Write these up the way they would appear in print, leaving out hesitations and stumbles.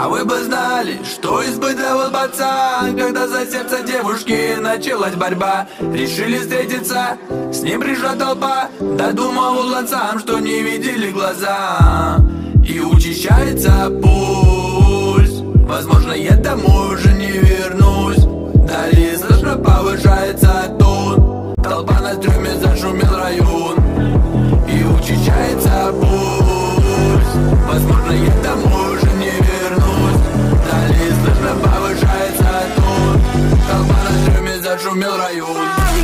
А вы бы знали, что испытывал пацан, когда за сердце девушки началась борьба. Решили встретиться, с ним пришла толпа, додумывал он сам, что не видели глаза. И учащается пульс, возможно, я домой уже не вернусь. Далее слышно повышается тон, толпа на трюме, зашумел район. И учащается пульс, возможно, я домой уже не вернусь. Далее слышно повышается тон, толпа на трюме, зашумел район.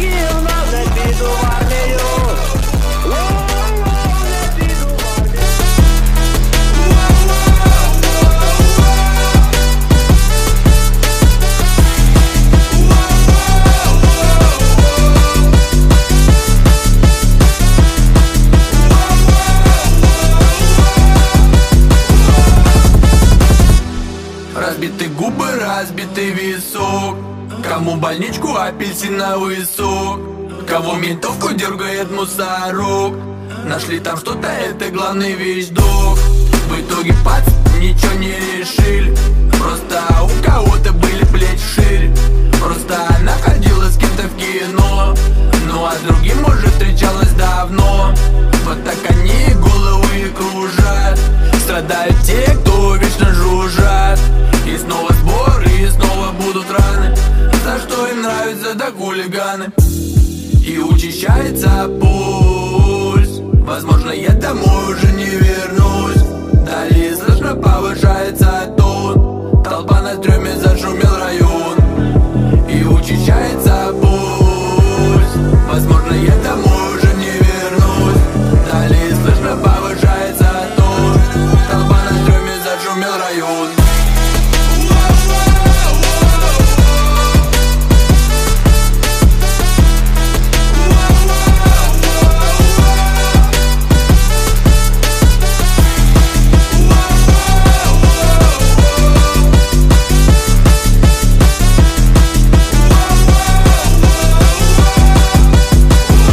Разбиты губы, разбитый висок. Кому больничку, апельсиновый сок. Кого ментовку дергает мусорок. Нашли там что-то, это главный вещдок. В итоге пац, ничего не решили. Просто у кого-то были плечи шире. Просто она ходила с кем-то в кино. Ну а с другим, может, встречалась давно. Вот так они головы кружат. Страдают те, кто вечно жужжат. И снова сборы, и снова будут раны. За что им нравятся да хулиганы. И учащается пульс, возможно, я домой уже не вернусь. Далее слышно повышается тон, толпа на трюме, зашумел район. И учащается пульс, возможно, я домой уже не вернусь. Далее слышно повышается тон, толпа на трюме, зашумел район.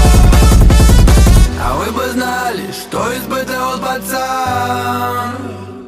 Что испытывал пацан,